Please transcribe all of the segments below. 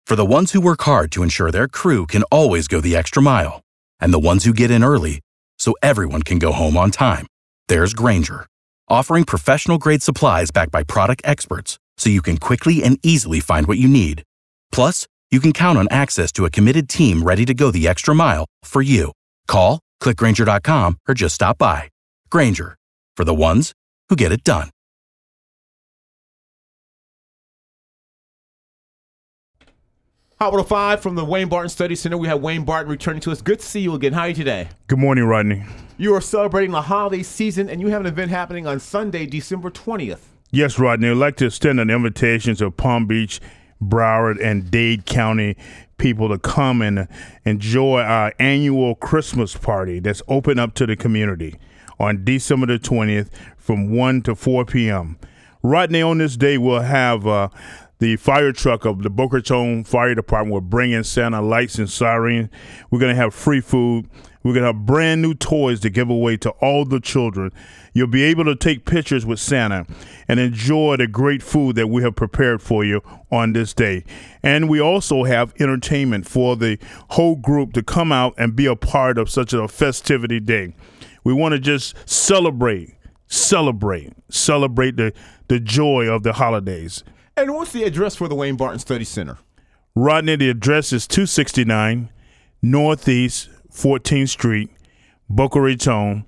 For the ones who work hard to ensure their crew can always go the extra mile, and the ones who get in early so everyone can go home on time, there's Grainger, offering professional-grade supplies backed by product experts so you can quickly and easily find what you need. Plus, you can count on access to a committed team ready to go the extra mile for you. Call, click Grainger.com, or just stop by. Grainger, for the ones who get it done. Hot 105 from the Wayne Barton Study Center. We have Wayne Barton returning to us. Good to see you again. How are you today? Good morning, Rodney. You are celebrating the holiday season, and you have an event happening on Sunday, December 20th. Yes, Rodney. I'd like to extend an invitation to Palm Beach, Broward, and Dade County people to come and enjoy our annual Christmas party that's open up to the community on December the 20th from 1 to 4 p.m. Rodney, on this day, we'll have the fire truck of the Boca Raton Fire Department will bring in Santa lights and sirens. We're going to have free food. We're going to have brand new toys to give away to all the children. You'll be able to take pictures with Santa and enjoy the great food that we have prepared for you on this day. And we also have entertainment for the whole group to come out and be a part of such a festivity day. We want to just celebrate the joy of the holidays. And what's the address for the Wayne Barton Study Center? Rodney, the address is 269 Northeast 14th Street, Boca Raton,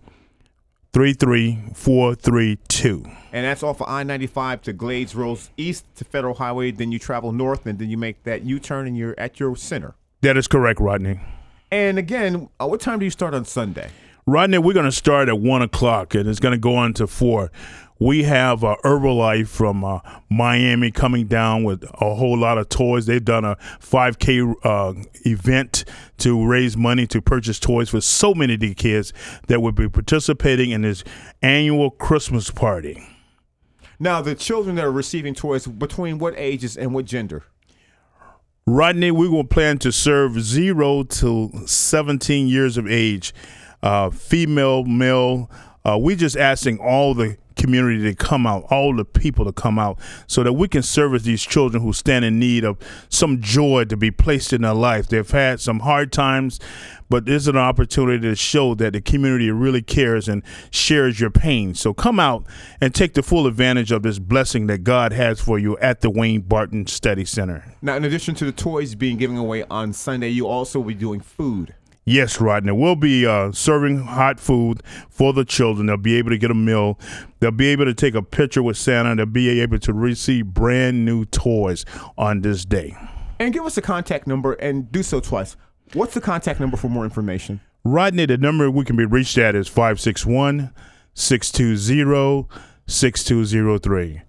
33432. And that's off of I-95 to Glades Road East to Federal Highway. Then you travel north, and then you make that U-turn, and you're at your center. That is correct, Rodney. And again, what time do you start on Sunday? Rodney, we're going to start at 1 o'clock, and it's going to go on to 4. We have Herbalife from Miami coming down with a whole lot of toys. They've done a 5K event to raise money to purchase toys for so many of the kids that will be participating in this annual Christmas party. Now, the children that are receiving toys, between what ages and what gender? Rodney, we will plan to serve 0 to 17 years of age, female, male. We just asking all the community to come out, all the people to come out so that we can service these children who stand in need of some joy to be placed in their life. They've had some hard times, but this is an opportunity to show that the community really cares and shares your pain. So come out and take the full advantage of this blessing that God has for you at the Wayne Barton Study Center. Now, in addition to the toys being given away on Sunday, you also will be doing food. Yes, Rodney. We'll be serving hot food for the children. They'll be able to get a meal. They'll be able to take a picture with Santa. They'll be able to receive brand new toys on this day. And give us a contact number and do so twice. What's the contact number for more information? Rodney, the number we can be reached at is 561-620-6203.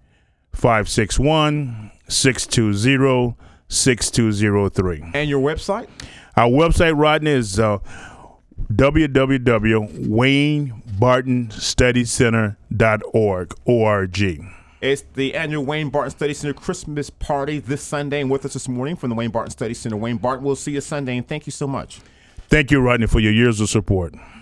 561-620-6203. And your website? Our website, Rodney, is www.WayneBartonStudyCenter.org. It's the annual Wayne Barton Study Center Christmas party this Sunday. And with us this morning from the Wayne Barton Study Center, Wayne Barton, we'll see you Sunday. And thank you so much. Thank you, Rodney, for your years of support.